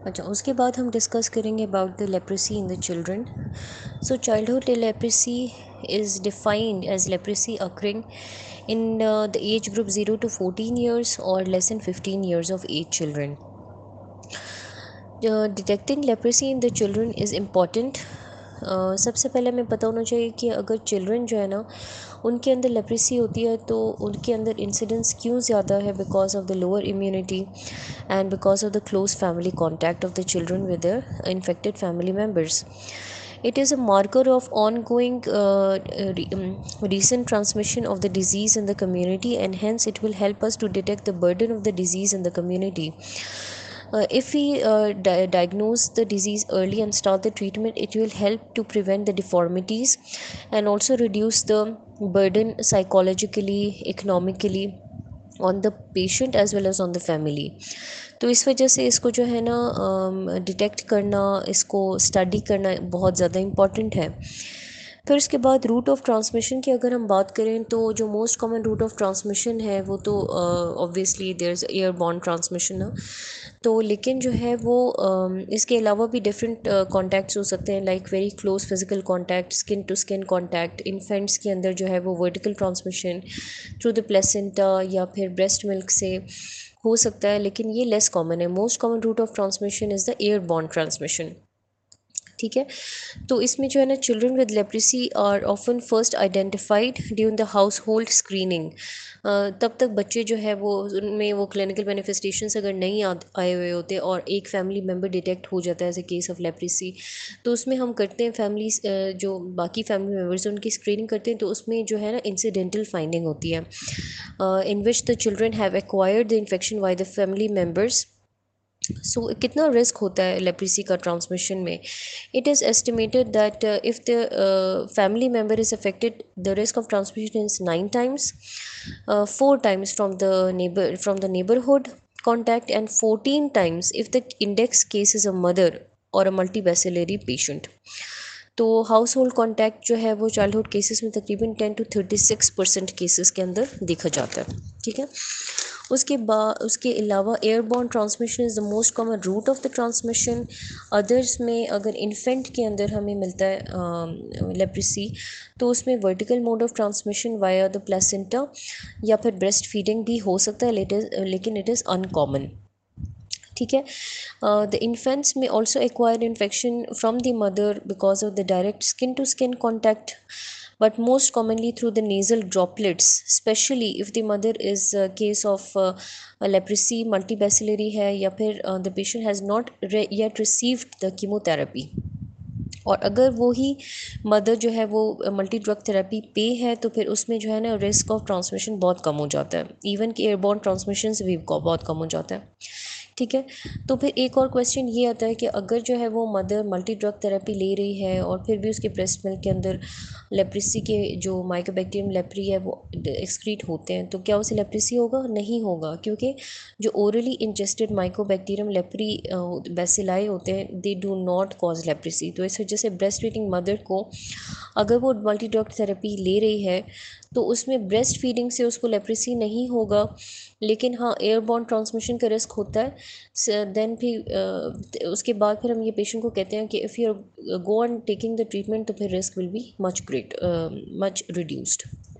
अच्छा, उसके बाद हम डिस्कस करेंगे about the leprosy in the children. So childhood leprosy is defined as leprosy occurring in the age group 0 to 14 years or less than 15 years of age children. Detecting leprosy in the children is important. सबसे पहले हमें पता होना चाहिए कि अगर children जो है ना उनके अंदर लेप्रेसी होती है तो उनके अंदर इंसिडेंस क्यों ज़्यादा है, because of the lower immunity and because of the close family contact of the children with their infected family members. It is a marker of ongoing recent transmission of the disease in the community, and hence it will help us to detect the burden of the disease in the community. If we diagnose the disease early and start the treatment, it will help to prevent the deformities and also reduce the burden psychologically, economically on the patient as well as on the family. तो इस वजह से इसको जो है ना detect करना, इसको स्टडी करना बहुत ज़्यादा इम्पॉर्टेंट है. फिर उसके बाद रूट ऑफ ट्रांसमिशन की अगर हम बात करें तो जो most common route of transmission है वो तो obviously there is airborne transmission ना. तो लेकिन जो है वो इसके अलावा भी डिफरेंट कॉन्टैक्ट्स हो सकते हैं, like very close physical contact, skin to skin contact. Infants के अंदर जो है वो vertical transmission through the placenta या फिर ब्रेस्ट मिल्क से हो सकता है, लेकिन ये लेस कॉमन है. Most common route of transmission is the airborne transmission. ठीक है. तो इसमें जो है ना children with leprosy are often first identified during the household screening. तब तक बच्चे जो है वो उनमें वो क्लिनिकल मैनिफेस्टेशंस अगर नहीं आए हुए होते और एक फैमिली मेम्बर डिटेक्ट हो जाता है as a case of leprosy, तो उसमें हम करते हैं फैमिलीज जो बाकी फैमिली मेम्बर्स हैं उनकी स्क्रीनिंग करते हैं. तो उसमें जो है ना इंसिडेंटल फाइंडिंग होती है in which the children have acquired the infection by the family members. So कितना रिस्क होता है लेप्रेसी का ट्रांसमिशन में. It is estimated that if the family member is affected the risk of transmission is 9 times, 4 times from the neighborhood contact, and 14 times if the index case is a mother और a multibacillary patient. तो household contact जो है वो childhood cases में तकरीबन 10 to 36% cases के अंदर देखा जाता है. ठीक है. उसके अलावा airborne transmission is the most common route of the transmission. Others में अगर इन्फेंट के अंदर हमें मिलता है लेप्रेसी, तो उसमें vertical mode of transmission via the placenta या फिर ब्रेस्ट फीडिंग भी हो सकता है, लेकिन इट इज़ अनकॉमन. ठीक है. द इन्फेंट्स में also acquire infection from the mother because of the direct skin to skin contact, but most commonly through the nasal droplets, especially if the mother is a case of leprosy multibacillary है या फिर the patient has not yet received the chemotherapy. और अगर वो ही mother जो है वो multi drug therapy पे है तो फिर उसमें जो है ना रिस्क ऑफ ट्रांसमिशन बहुत कम हो जाता है, इवन कि एयरबॉर्न ट्रांसमिशन से भी बहुत कम हो जाता है. ठीक है. तो फिर एक और क्वेश्चन ये आता है कि अगर जो है वो मदर मल्टी ड्रग थेरेपी ले रही है और फिर भी उसके ब्रेस्ट मिल्क के अंदर लेप्रेसी के जो माइकोबैक्टीरियम लेप्री है वो एक्सक्रीट होते हैं, तो क्या उसे लेप्रेसी होगा? नहीं होगा, क्योंकि जो orally ingested mycobacterium leprae bacilli होते हैं they do not cause leprosy. तो इस वजह से ब्रेस्ट फीडिंग मदर को अगर वो मल्टी ड्रग थेरेपी ले रही है तो उसमें ब्रेस्ट फीडिंग से उसको लेप्रेसी नहीं होगा, लेकिन हाँ एयरबॉर्न ट्रांसमिशन का रिस्क होता है. देन फिर उसके बाद फिर हम ये पेशेंट को कहते हैं कि if you go on taking the treatment तो फिर risk will be much reduced.